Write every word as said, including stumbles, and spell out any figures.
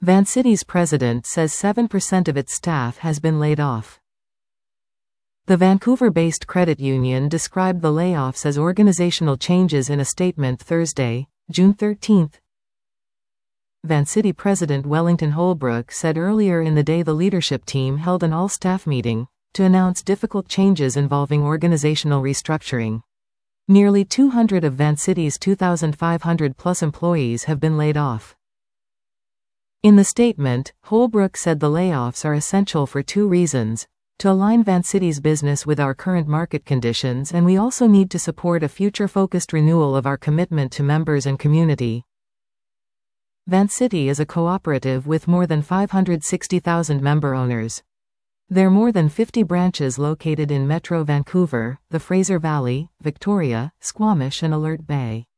Vancity's president says seven percent of its staff has been laid off. The Vancouver-based credit union described the layoffs as organizational changes in a statement Thursday, June thirteenth. Vancity President Wellington Holbrook said earlier in the day the leadership team held an all-staff meeting to announce difficult changes involving organizational restructuring. Nearly two hundred of Vancity's two thousand five hundred plus employees have been laid off. In the statement, Holbrook said the layoffs are essential for two reasons: to align Vancity's business with our current market conditions, and we also need to support a future-focused renewal of our commitment to members and community. Vancity is a cooperative with more than five hundred sixty thousand member owners. There are more than fifty branches located in Metro Vancouver, the Fraser Valley, Victoria, Squamish and Alert Bay.